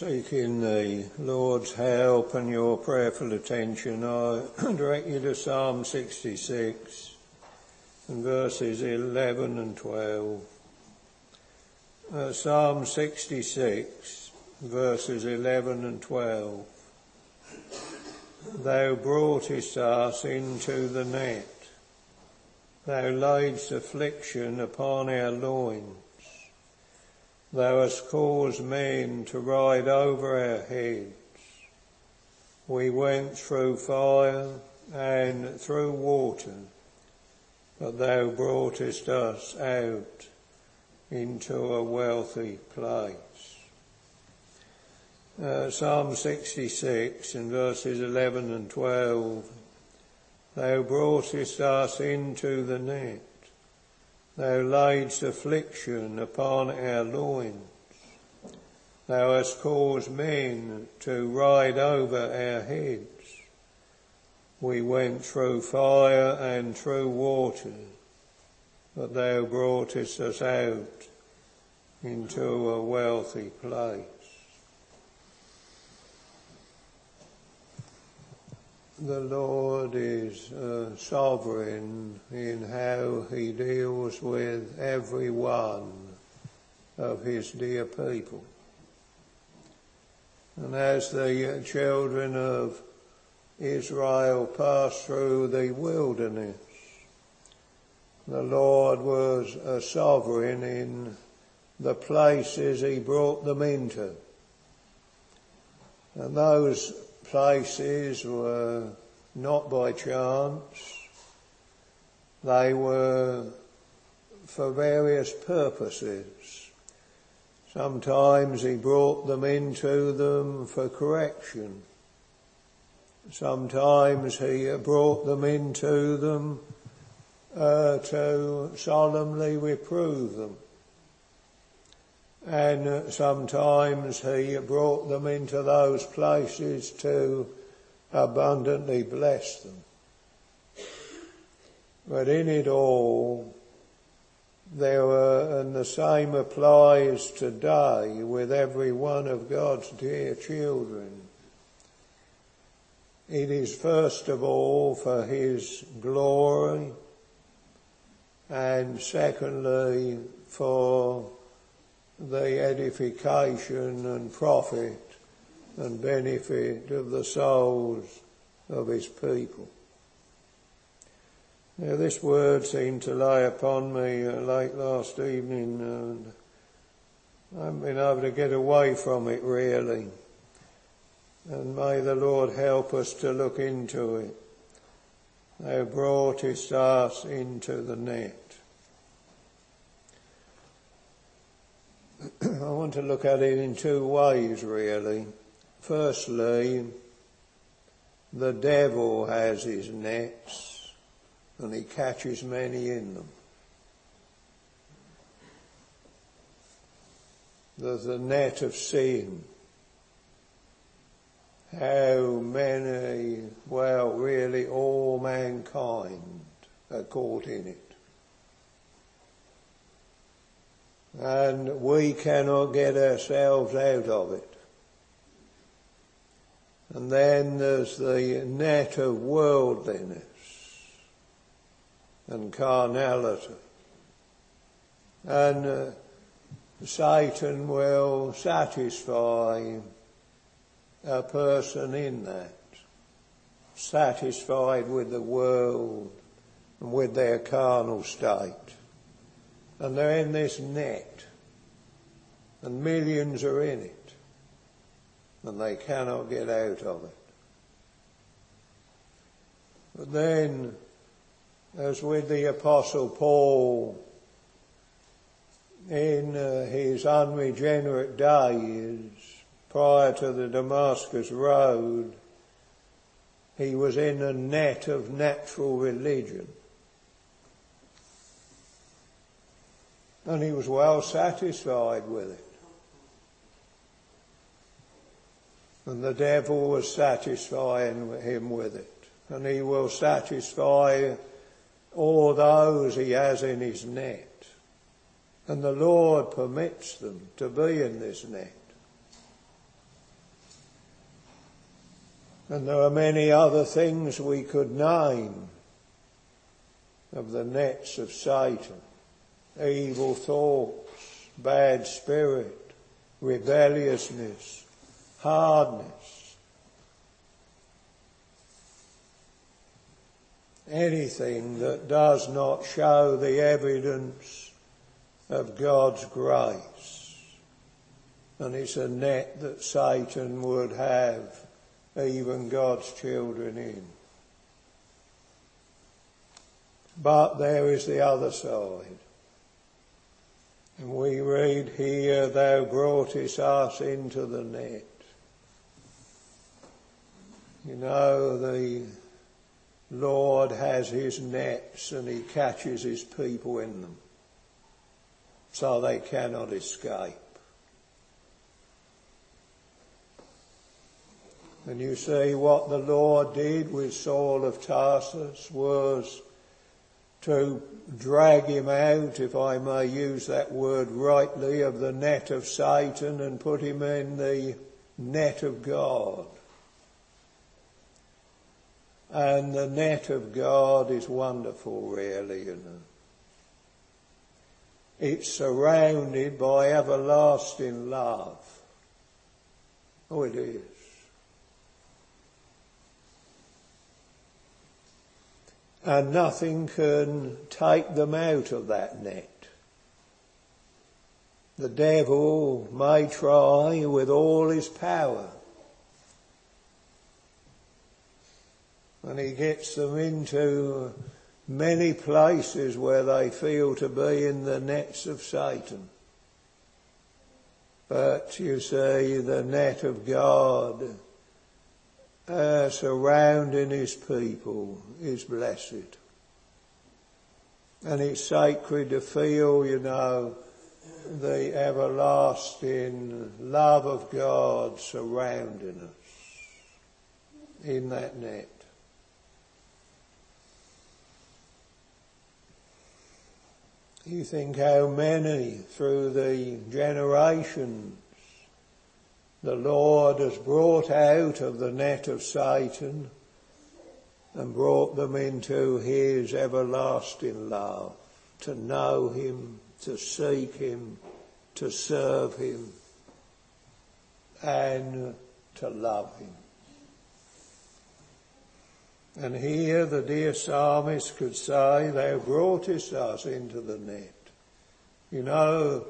Seeking the Lord's help and your prayerful attention, I direct you to Psalm 66 and verses 11 and 12. Psalm 66, verses 11 and 12. Thou broughtest us into the net. Thou laidst affliction upon our loins. Thou hast caused men to ride over our heads. We went through fire and through water, but thou broughtest us out into a wealthy place. Psalm 66 in verses 11 and 12. Thou broughtest us into the net. Thou laidst affliction upon our loins. Thou hast caused men to ride over our heads. We went through fire and through water, but thou broughtest us out into a wealthy place. The Lord is sovereign in how he deals with every one of his dear people. And as the children of Israel passed through the wilderness, the Lord was sovereign in the places he brought them into. And those places were not by chance. They were for various purposes. Sometimes he brought them into them for correction. Sometimes he brought them into them to solemnly reprove them. And sometimes he brought them into those places to abundantly bless them. But in it all, there were, and the same applies today with every one of God's dear children. It is first of all for his glory, and secondly for the edification and profit and benefit of the souls of his people. Now, this word seemed to lay upon me late last evening, and I haven't been able to get away from it really. And may the Lord help us to look into it. Thou broughtest us into the net. I want to look at it in two ways, really. Firstly, the devil has his nets, and he catches many in them. There's the net of sin. How many, well, really all mankind are caught in it. And we cannot get ourselves out of it. And then there's the net of worldliness and carnality. And Satan will satisfy a person in that, satisfied with the world and with their carnal state. And they're in this net, and millions are in it, and they cannot get out of it. But then, as with the Apostle Paul, in his unregenerate days, prior to the Damascus Road, he was in a net of natural religion. And he was well satisfied with it. And the devil was satisfying him with it. And he will satisfy all those he has in his net. And the Lord permits them to be in this net. And there are many other things we could name of the nets of Satan. Evil thoughts, bad spirit, rebelliousness, hardness. Anything that does not show the evidence of God's grace. And it's a net that Satan would have even God's children in. But there is the other side. And we read here, thou broughtest us into the net. You know, the Lord has his nets and he catches his people in them, so they cannot escape. And you see what the Lord did with Saul of Tarsus was to drag him out, if I may use that word rightly, of the net of Satan and put him in the net of God. And the net of God is wonderful, really, you know. It's surrounded by everlasting love. Oh, it is. And nothing can take them out of that net. The devil may try with all his power. And he gets them into many places where they feel to be in the nets of Satan. But you see, the net of God surrounding his people is blessed. And it's sacred to feel, you know, the everlasting love of God surrounding us in that net. You think how many through the generations the Lord has brought out of the net of Satan and brought them into his everlasting love, to know him, to seek him, to serve him, and to love him. And here the dear psalmist could say, thou broughtest us into the net. You know,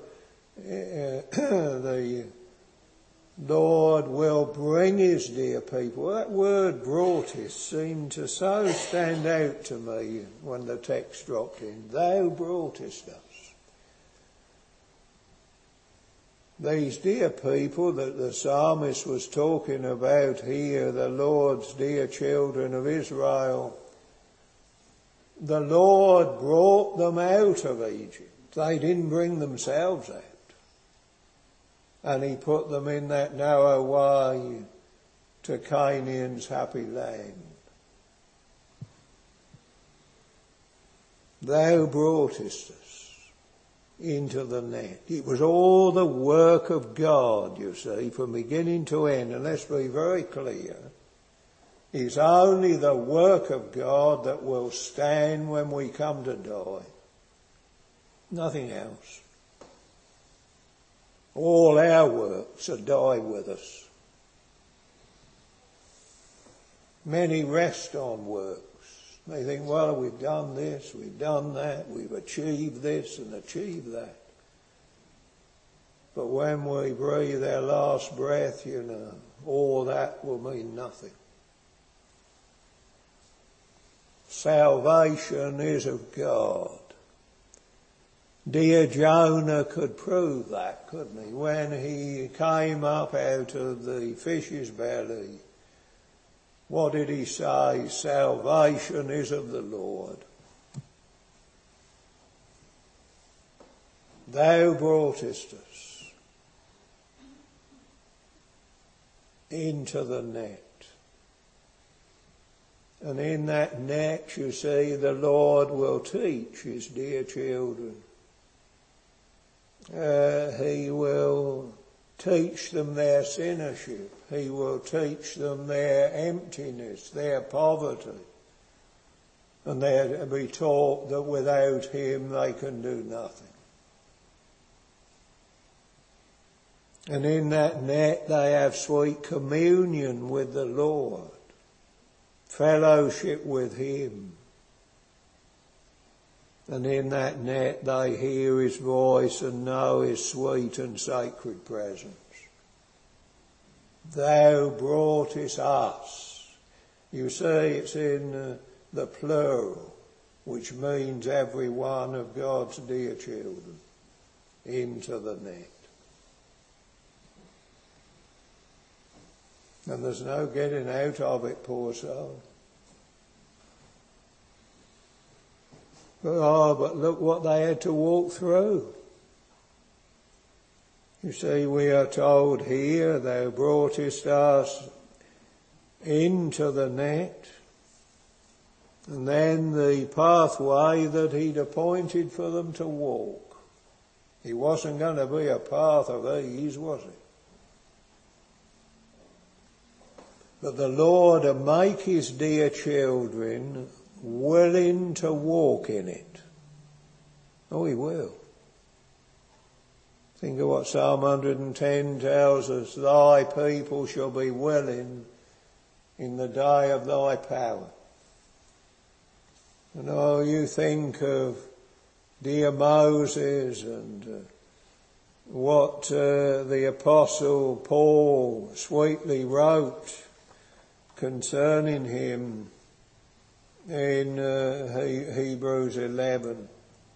the Lord will bring his dear people. That word broughtest seemed to so stand out to me when the text dropped in. Thou broughtest us. These dear people that the psalmist was talking about here, the Lord's dear children of Israel, the Lord brought them out of Egypt. They didn't bring themselves out. And he put them in that narrow way to Canaan's happy land. Thou broughtest us into the net. It was all the work of God, you see, from beginning to end. And let's be very clear. It's only the work of God that will stand when we come to die. Nothing else. All our works will die with us. Many rest on works. They think, well, we've done this, we've done that, we've achieved this and achieved that. But when we breathe our last breath, you know, all that will mean nothing. Salvation is of God. Dear Jonah could prove that, couldn't he? When he came up out of the fish's belly, what did he say? Salvation is of the Lord. Thou broughtest us into the net. And in that net, you see, the Lord will teach his dear children. He will teach them their sinnership. He will teach them their emptiness, their poverty. And they're to be taught that without him they can do nothing. And in that net they have sweet communion with the Lord, fellowship with him. And in that net they hear his voice and know his sweet and sacred presence. Thou broughtest us. You see, it's in the plural, which means every one of God's dear children, into the net. And there's no getting out of it, poor soul. But look what they had to walk through. You see, we are told here, thou broughtest us into the net. And then the pathway that he'd appointed for them to walk. He wasn't going to be a path of ease, was it? But the Lord will make his dear children willing to walk in it. Oh, he will. Think of what Psalm 110 tells us. Thy people shall be willing in the day of thy power. And oh, you think of dear Moses and what the Apostle Paul sweetly wrote concerning him in Hebrews 11.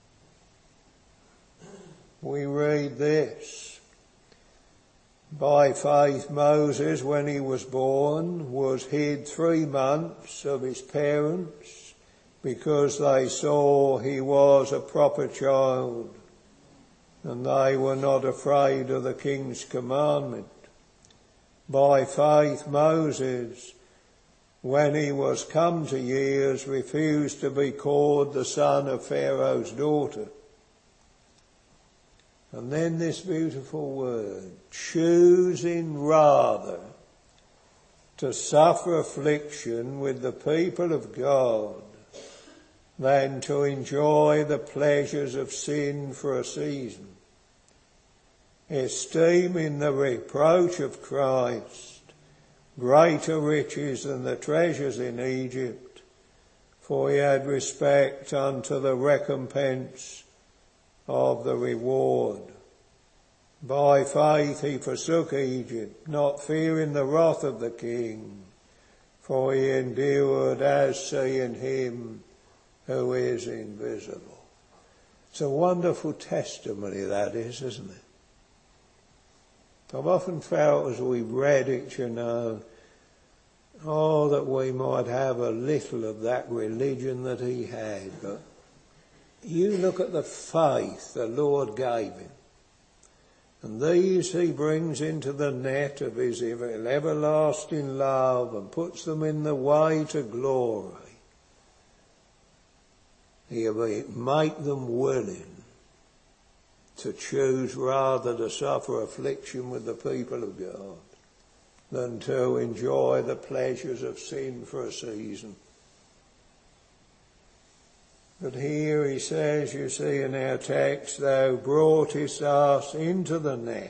We read this. By faith Moses, when he was born, was hid 3 months of his parents, because they saw he was a proper child, and they were not afraid of the king's commandment. By faith Moses, when he was come to years, refused to be called the son of Pharaoh's daughter. And then this beautiful word, choosing rather to suffer affliction with the people of God than to enjoy the pleasures of sin for a season, esteeming the reproach of Christ greater riches than the treasures in Egypt, for he had respect unto the recompense of the reward. By faith he forsook Egypt, not fearing the wrath of the king, for he endured as seeing him who is invisible. It's a wonderful testimony, that is, isn't it? I've often felt as we read it, that we might have a little of that religion that he had. But you look at the faith the Lord gave him. And these he brings into the net of his everlasting love and puts them in the way to glory. He'll make them willing to choose rather to suffer affliction with the people of God than to enjoy the pleasures of sin for a season. But here he says, you see in our text, thou broughtest us into the net.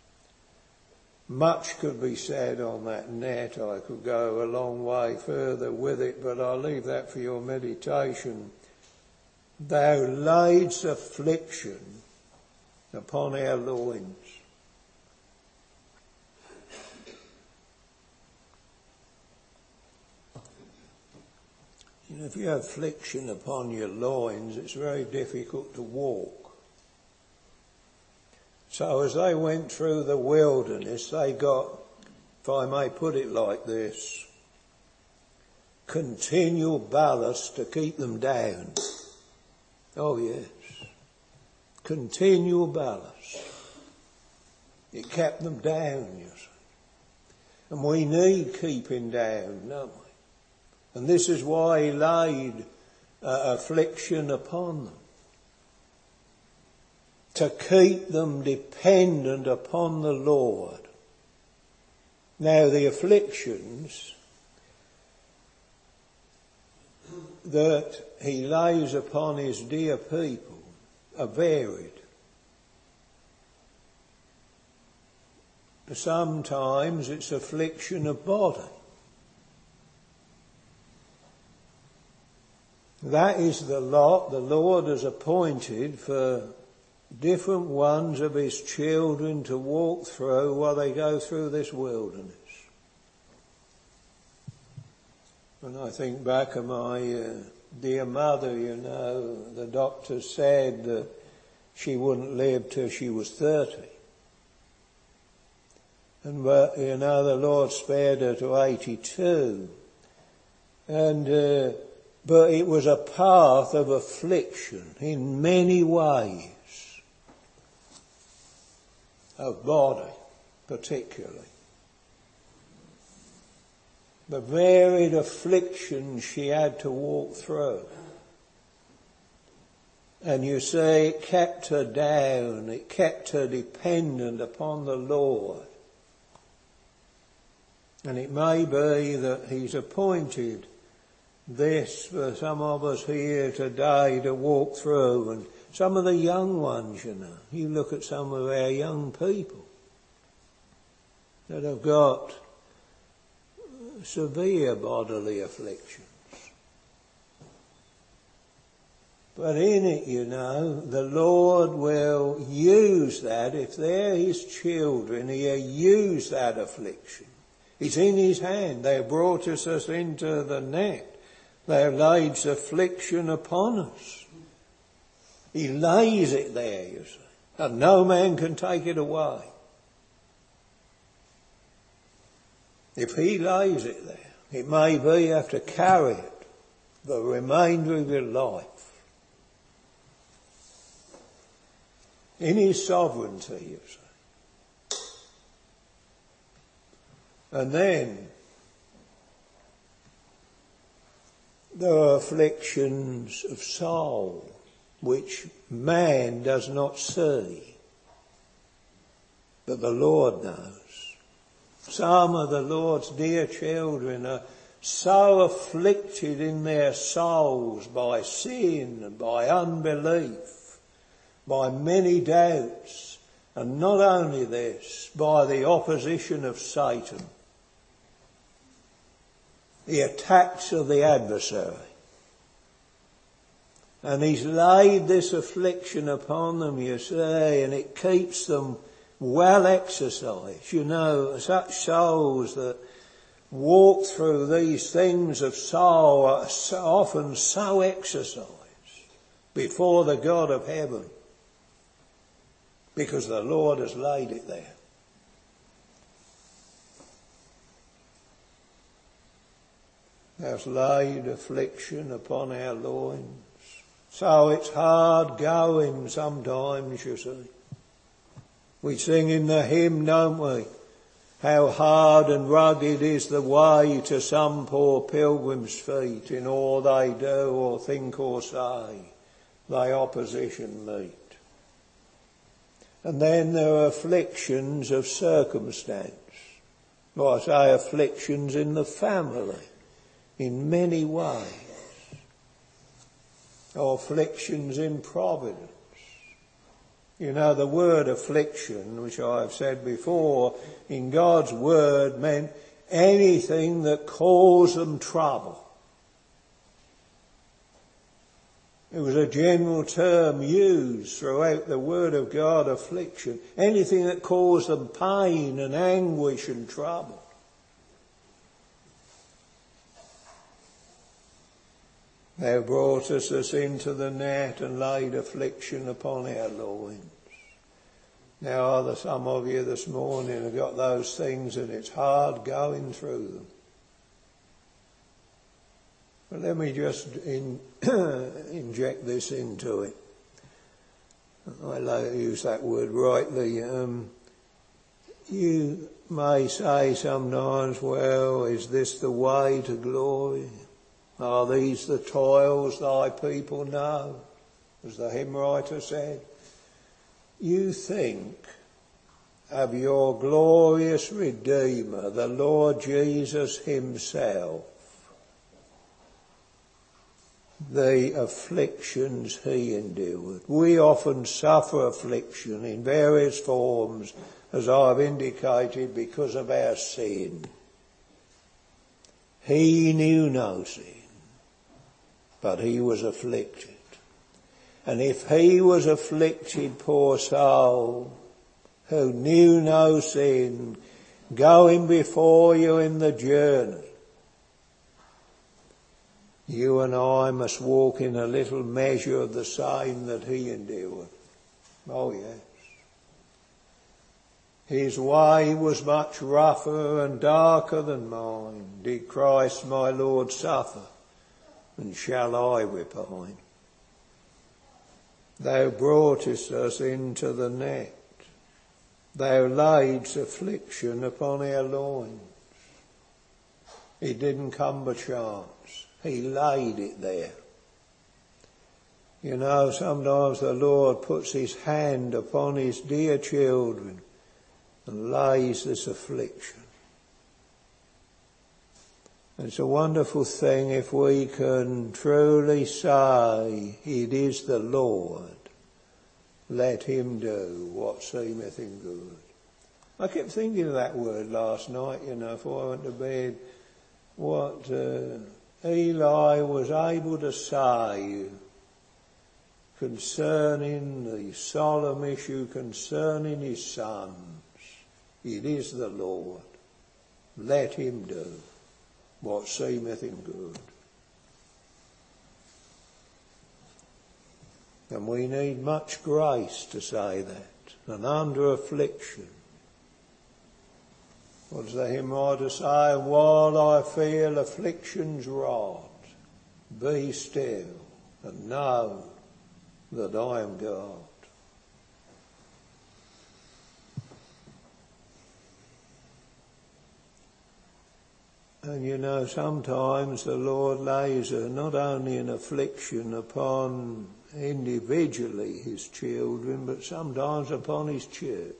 Much could be said on that net. I could go a long way further with it, but I'll leave that for your meditation. Thou laidst affliction upon our loins. If you have affliction upon your loins, it's very difficult to walk. So as they went through the wilderness, they got, if I may put it like this, continual ballast to keep them down. Oh yes. Continual ballast. It kept them down, you see. And we need keeping down, don't we? And this is why he laid affliction upon them. to keep them dependent upon the Lord. Now the afflictions that he lays upon his dear people are varied. Sometimes it's affliction of body. That is the lot the Lord has appointed for different ones of his children to walk through while they go through this wilderness. When I think back of my dear mother, the doctor said that she wouldn't live till she was 30. And the Lord spared her to 82. But it was a path of affliction in many ways. Of body, particularly. The varied afflictions she had to walk through. And you see, it kept her down, it kept her dependent upon the Lord. And it may be that he's appointed this for some of us here today to walk through, and some of the young ones, you look at some of our young people that have got severe bodily afflictions. But in it, the Lord will use that. If they're his children, he'll use that affliction. It's in his hand. They have brought us into the net. They have laid affliction upon us. He lays it there, you see, and no man can take it away. If he lays it there, it may be you have to carry it the remainder of your life. In his sovereignty, you see. And then there are afflictions of soul which man does not see, but the Lord knows. Some of the Lord's dear children are so afflicted in their souls by sin and by unbelief, by many doubts, and not only this, by the opposition of Satan, the attacks of the adversary. And he's laid this affliction upon them, you see, and it keeps them well exercised. Such souls that walk through these things of soul are so often so exercised before the God of heaven, because the Lord has laid it there. Has laid affliction upon our loins. So it's hard going sometimes, you see. We sing in the hymn, don't we? How hard and rugged is the way to some poor pilgrim's feet. In all they do or think or say, they opposition meet. And then there are afflictions of circumstance. Well, I say afflictions in the family, in many ways. Or afflictions in providence. The word affliction, which I have said before, in God's word meant anything that caused them trouble. It was a general term used throughout the word of God, affliction. Anything that caused them pain and anguish and trouble. Thou broughtest us into the net and laid affliction upon our loins. Now are there some of you this morning have got those things and it's hard going through them. But let me just inject this into it. I use that word rightly. You may say sometimes, well, is this the way to glory? Are these the toils thy people know? As the hymn writer said. You think of your glorious Redeemer, the Lord Jesus himself, the afflictions he endured. We often suffer affliction in various forms, as I've indicated, because of our sin. He knew no sin, but he was afflicted. And if he was afflicted, poor soul, who knew no sin, going before you in the journey, you and I must walk in a little measure of the same that he endured. Oh yes. His way was much rougher and darker than mine. Did Christ my Lord suffer, and shall I repine? Thou broughtest us into the net. Thou laidst affliction upon our loins. It didn't come by chance. He laid it there. You know, sometimes the Lord puts his hand upon his dear children and lays this affliction. It's a wonderful thing if we can truly say, it is the Lord, let him do what seemeth him good. I kept thinking of that word last night, before I went to bed, what Eli was able to say concerning the solemn issue concerning his sons. It is the Lord, let him do what seemeth him good. And we need much grace to say that. And under affliction, what does the hymn writer say? While I feel affliction's rod, be still and know that I am God. And sometimes the Lord lays not only an affliction upon individually his children, but sometimes upon his church.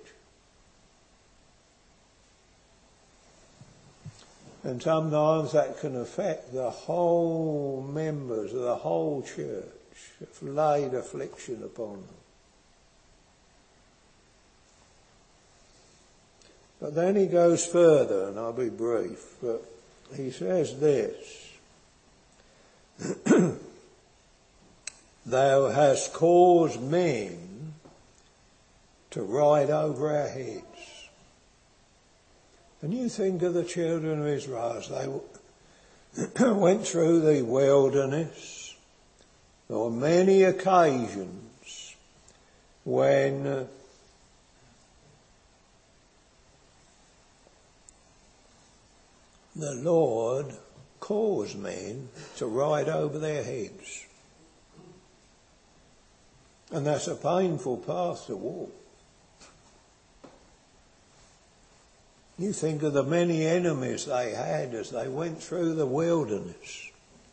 And sometimes that can affect the whole members of the whole church, have laid affliction upon them. But then he goes further, and I'll be brief, but he says this, Thou hast caused men to ride over our heads. And you think of the children of Israel as they went through the wilderness. There were many occasions when the Lord caused men to ride over their heads. And that's a painful path to walk. You think of the many enemies they had as they went through the wilderness.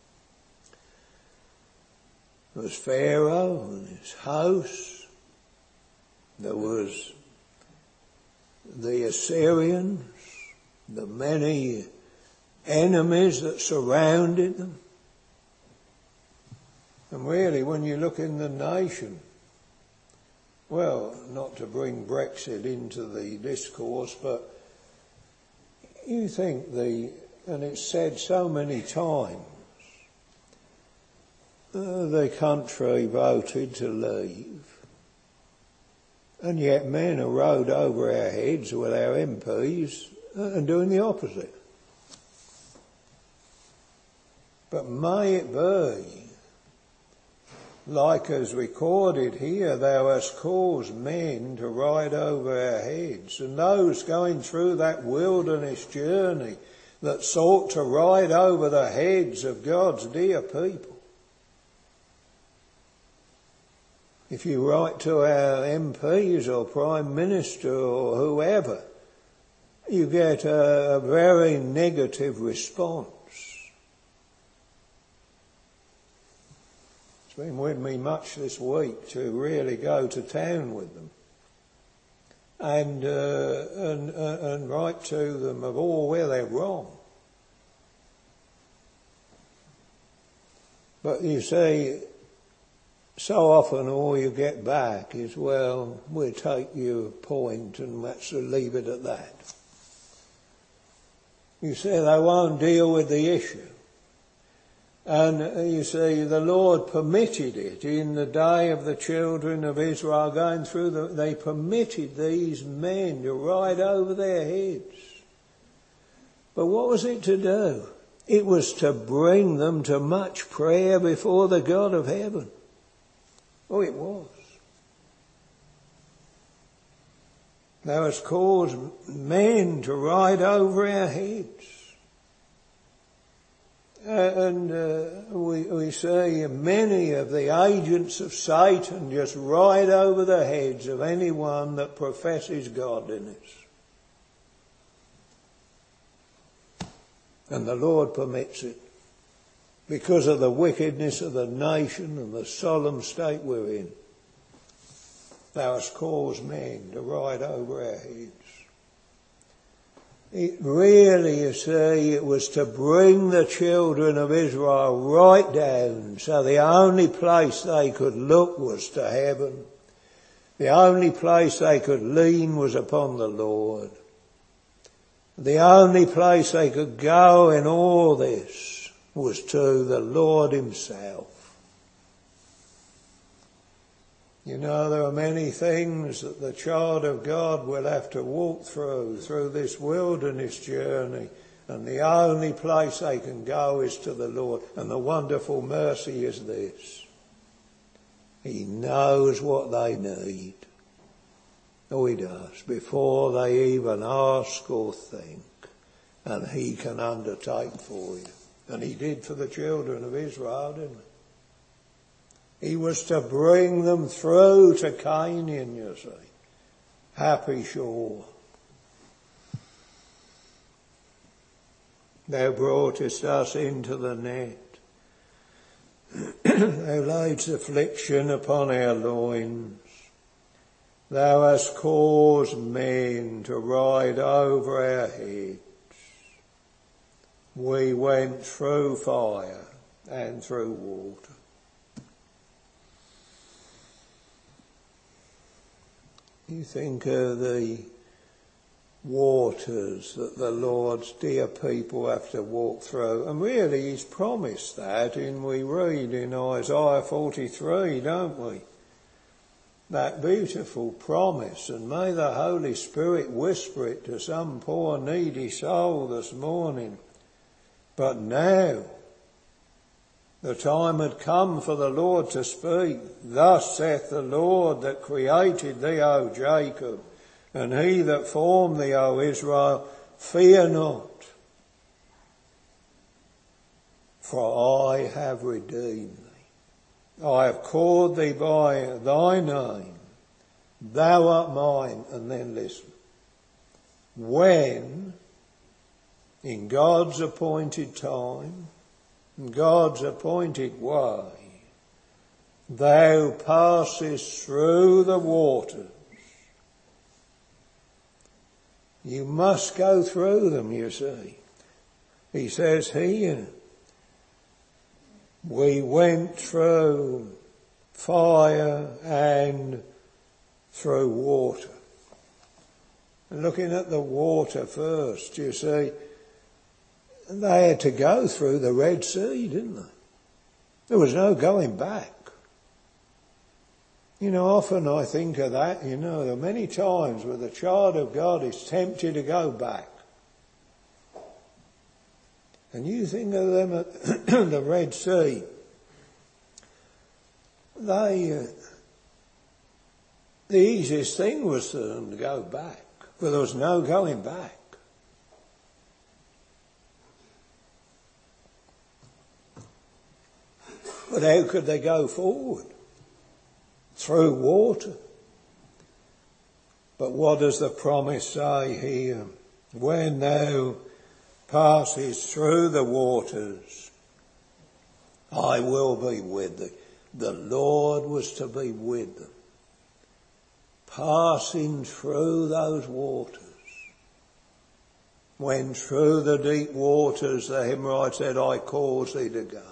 There was Pharaoh and his house. There was the Assyrians, the many enemies that surrounded them. And really, when you look in the nation, well, not to bring Brexit into the discourse, but you think and it's said so many times, the country voted to leave, and yet men are rode over our heads with our MPs and doing the opposite. But may it be, like as recorded here, thou hast caused men to ride over our heads, and those going through that wilderness journey that sought to ride over the heads of God's dear people. If you write to our MPs or Prime Minister or whoever, you get a very negative response. It's been with me much this week to really go to town with them. and write to them of all where they're wrong. But you see, so often all you get back is, well, we'll take your point and let's leave it at that. You see, they won't deal with the issue. And you see, the Lord permitted it in the day of the children of Israel going through they permitted these men to ride over their heads. But what was it to do? It was to bring them to much prayer before the God of heaven. Oh, it was. Thou hast caused men to ride over our heads. We see many of the agents of Satan just ride over the heads of anyone that professes godliness. And the Lord permits it because of the wickedness of the nation and the solemn state we're in. Thou hast caused men to ride over our heads. It really, you see, it was to bring the children of Israel right down, so the only place they could look was to heaven. The only place they could lean was upon the Lord. The only place they could go in all this was to the Lord himself. You know, there are many things that the child of God will have to walk through this wilderness journey, and the only place they can go is to the Lord. And the wonderful mercy is this: He knows what they need. Oh, he does, before they even ask or think, and he can undertake for you. And he did for the children of Israel, didn't he? He was to bring them through to Canaan, you see. Happy shore. Thou broughtest us into the net. Thou laidst affliction upon our loins. Thou hast caused men to ride over our heads. We went through fire and through water. You think of the waters that the Lord's dear people have to walk through. And really he's promised that, and we read in Isaiah 43, don't we? That beautiful promise, and may the Holy Spirit whisper it to some poor needy soul this morning. But now the time had come for the Lord to speak. Thus saith the Lord that created thee, O Jacob, and he that formed thee, O Israel, fear not, for I have redeemed thee. I have called thee by thy name. Thou art mine. And then listen. When, in God's appointed time, God's appointed way, thou passest through the waters. You must go through them, you see. He says here, we went through fire and through water. And looking at the water first, you see, they had to go through the Red Sea, didn't they? There was no going back. You know, often I think of that, you know, there are many times where the child of God is tempted to go back. And you think of them at the Red Sea. The easiest thing was for them to go back, but there was no going back. But how could they go forward? Through water. But what does the promise say here? When thou passest through the waters, I will be with thee. The Lord was to be with them. passing through those waters. When through the deep waters, the hymn writer said, I cause thee to go.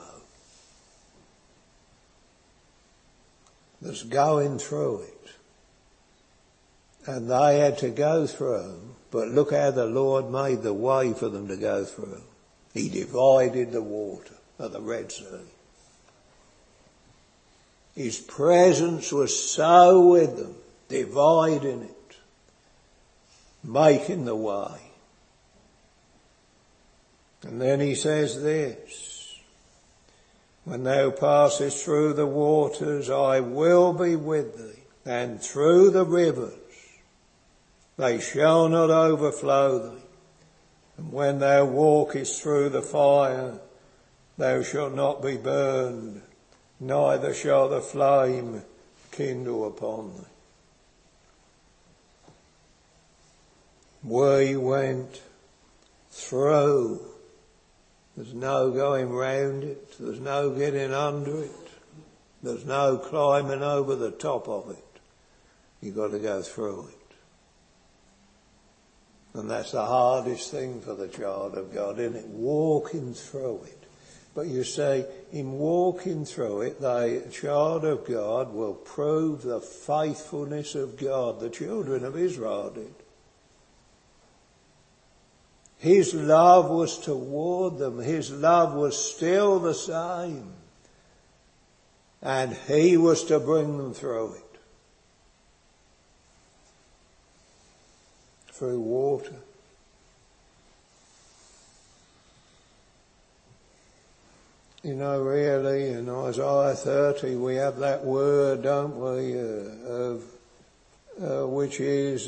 There's going through it. And they had to go through, but look how the Lord made the way for them to go through. He divided the water of the Red Sea. His presence was so with them, dividing it, making the way. And then he says this, when thou passest through the waters, I will be with thee, and through the rivers, they shall not overflow thee. And when thou walkest through the fire, thou shalt not be burned, neither shall the flame kindle upon thee. We went through. There's no going round it. There's no getting under it. There's no climbing over the top of it. You've got to go through it. And that's the hardest thing for the child of God, isn't it? Walking through it. But you see, in walking through it, the child of God will prove the faithfulness of God. The children of Israel did. His love was toward them. His love was still the same. And he was to bring them through it. Through water. You know, really, in Isaiah 30 we have that word, don't we, which is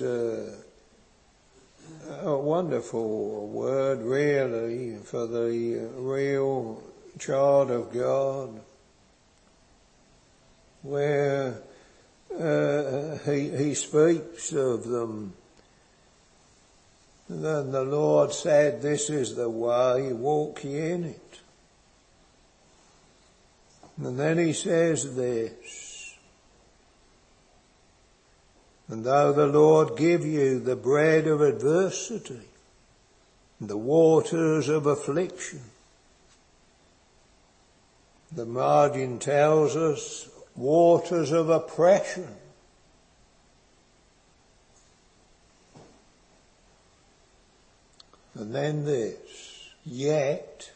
a wonderful word, really, for the real child of God, where he speaks of them. Then the Lord said, this is the way, walk ye in it. And then he says this, and though the Lord give you the bread of adversity, the waters of affliction, the margin tells us waters of oppression, and then this, yet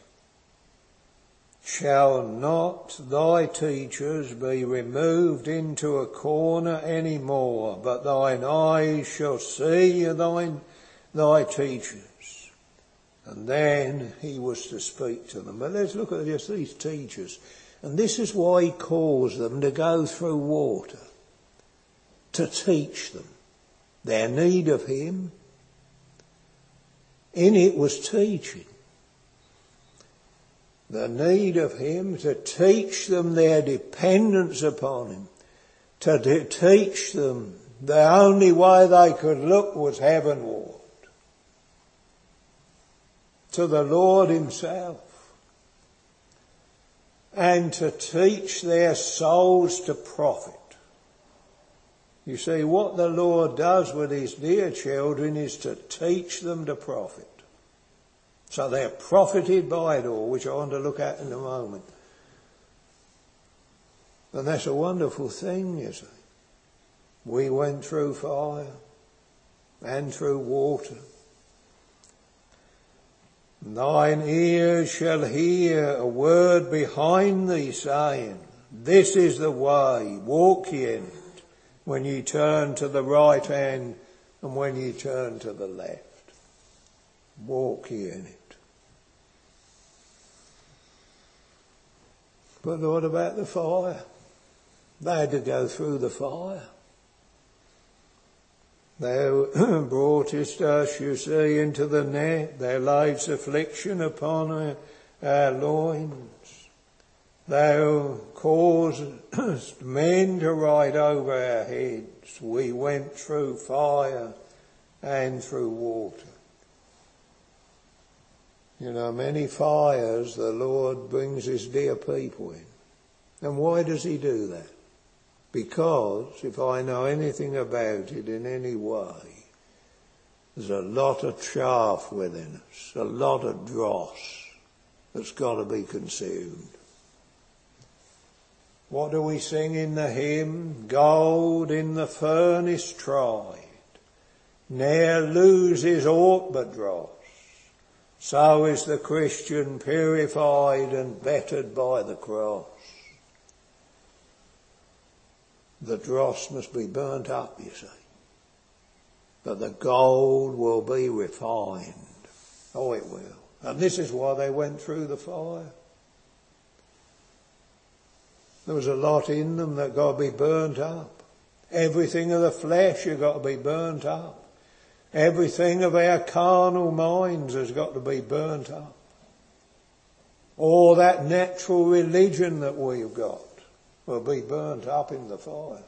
shall not thy teachers be removed into a corner any more, but thine eyes shall see thy teachers. And then he was to speak to them. But let's look at just these teachers. And this is why he calls them to go through water, to teach them their need of him. In it was teaching. The need of him to teach them their dependence upon him, to teach them the only way they could look was heavenward, to the Lord himself, and to teach their souls to profit. You see, what the Lord does with his dear children is to teach them to profit. So they're profited by it all, which I want to look at in a moment. And that's a wonderful thing, you see. We went through fire and through water. Thine ears shall hear a word behind thee saying, this is the way, walk ye in it, when ye turn to the right hand and when ye turn to the left. Walk ye in it. But what about the fire? They had to go through the fire. Thou broughtest us, you see, into the net. Thou laidst affliction upon our loins. Thou causest men to ride over our heads. We went through fire and through water. You know, many fires the Lord brings his dear people in. And why does he do that? Because if I know anything about it in any way, there's a lot of chaff within us, a lot of dross that's got to be consumed. What do we sing in the hymn? Gold in the furnace tried, ne'er loses aught but dross. So is the Christian purified and bettered by the cross. The dross must be burnt up, you see. But the gold will be refined. Oh, it will. And this is why they went through the fire. There was a lot in them that got to be burnt up. Everything of the flesh has got to be burnt up. Everything of our carnal minds has got to be burnt up. All that natural religion that we've got will be burnt up in the fire.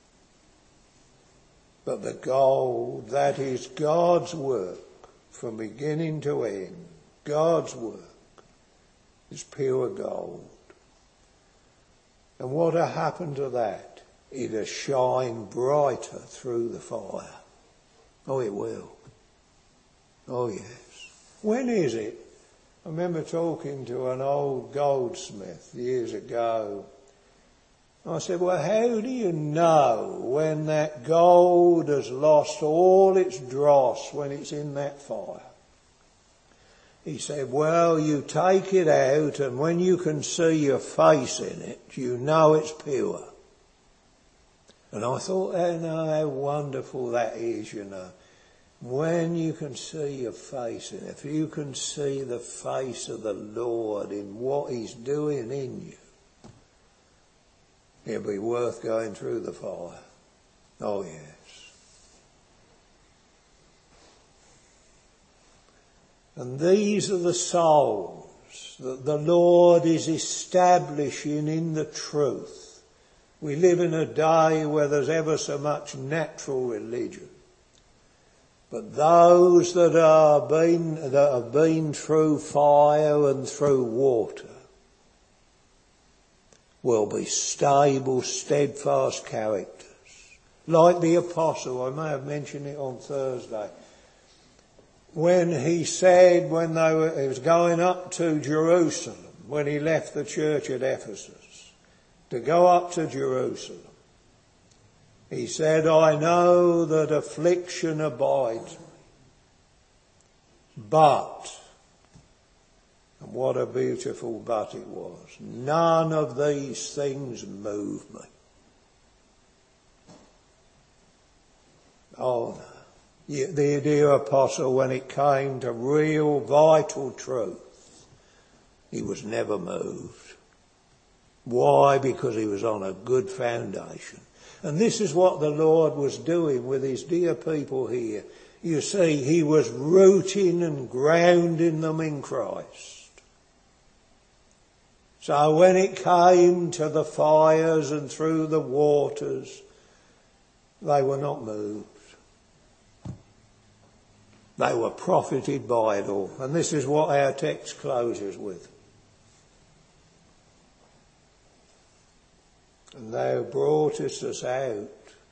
But the gold, that is God's work from beginning to end, God's work is pure gold. And what will happen to that? It'll shine brighter through the fire. Oh, it will. Oh, yes. When is it? I remember talking to an old goldsmith years ago. I said, well, how do you know when that gold has lost all its dross when it's in that fire? He said, well, you take it out and when you can see your face in it, you know it's pure. And I thought, how wonderful that is, you know. When you can see your face in it, if you can see the face of the Lord in what He's doing in you, it'll be worth going through the fire. Oh, yes. And these are the souls that the Lord is establishing in the truth. We live in a day where there's ever so much natural religion. But those that have been through fire and through water will be stable, steadfast characters. Like the apostle, I may have mentioned it on Thursday, when he said he was going up to Jerusalem, when he left the church at Ephesus, to go up to Jerusalem, he said, I know that affliction abides me, but, and what a beautiful but it was, none of these things move me. Oh no. The dear apostle, when it came to real vital truth, he was never moved. Why? Because he was on a good foundation. And this is what the Lord was doing with his dear people here. You see, he was rooting and grounding them in Christ. So when it came to the fires and through the waters, they were not moved. They were profited by it all. And this is what our text closes with. And thou broughtest us out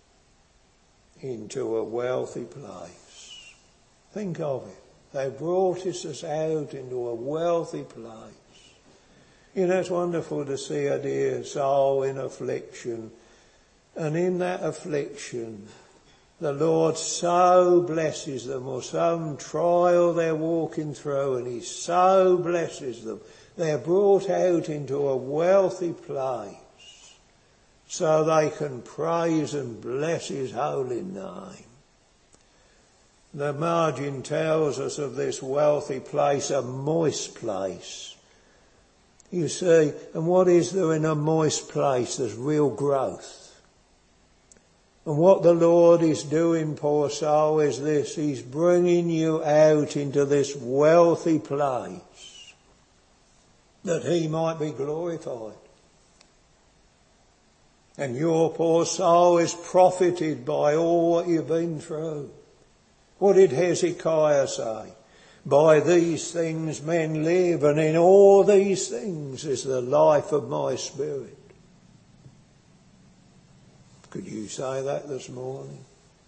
into a wealthy place. Think of it. Thou broughtest us out into a wealthy place. You know, it's wonderful to see a dear soul in affliction. And in that affliction, the Lord so blesses them, or some trial they're walking through, and He so blesses them. They're brought out into a wealthy place so they can praise and bless His holy name. The margin tells us of this wealthy place, a moist place. You see, and what is there in a moist place? There's real growth. And what the Lord is doing, poor soul, is this. He's bringing you out into this wealthy place that He might be glorified. And your poor soul is profited by all what you've been through. What did Hezekiah say? By these things men live, and in all these things is the life of my spirit. Could you say that this morning?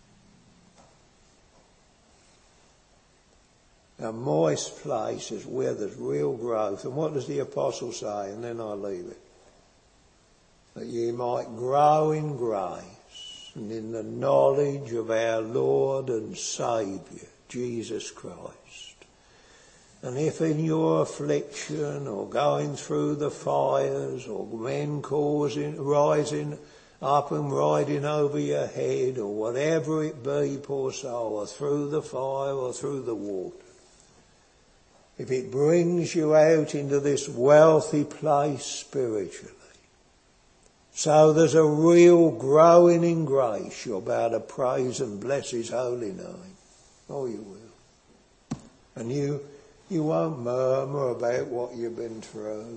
A moist place is where there's real growth. And what does the apostle say? And then I'll leave it. That ye might grow in grace and in the knowledge of our Lord and Saviour, Jesus Christ. And if in your affliction or going through the fires or men rising up and riding over your head or whatever it be, poor soul, or through the fire or through the water, if it brings you out into this wealthy place spiritually, so there's a real growing in grace, you're about to praise and bless his holy name. Oh, you will. And you won't murmur about what you've been through,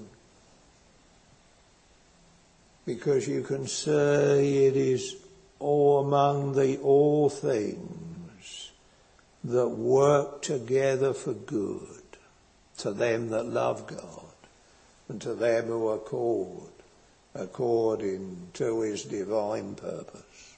because you can see it is all among the all things that work together for good to them that love God and to them who are called according to his divine purpose.